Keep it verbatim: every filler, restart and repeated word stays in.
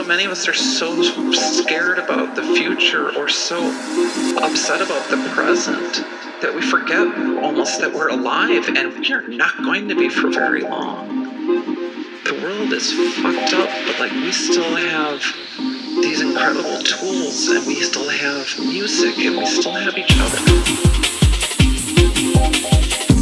so many of us are so scared about the future or so upset about the present that we forget almost that we're alive, and we are not going to be for very long. The world is fucked up, but like we still have these incredible tools, and we still have music, and we still have each other.